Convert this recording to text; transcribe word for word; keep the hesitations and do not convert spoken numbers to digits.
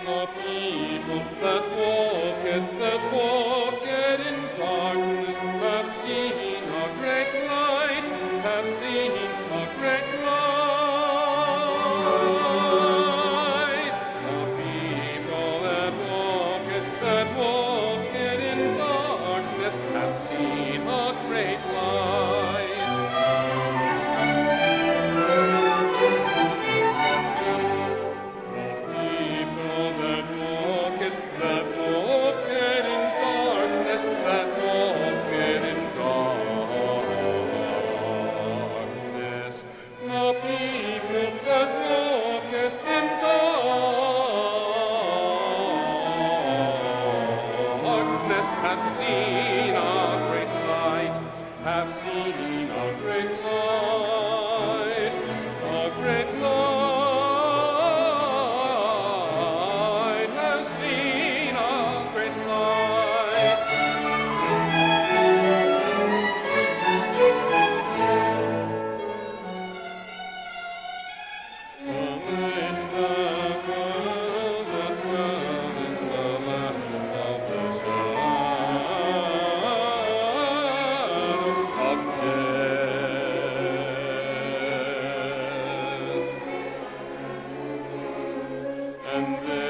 The people that walketh, that walketh in darkness, have seen a great light, have seen a great light. The people that walketh, that walketh in darkness, have seen a great light. People that walketh, that walketh in darkness, that walketh in darkness. The people that walketh in darkness have seen a great light, have seen a great light, a great light, have seen a great light. Come in the world that dwell in the land of the shadow of death. And there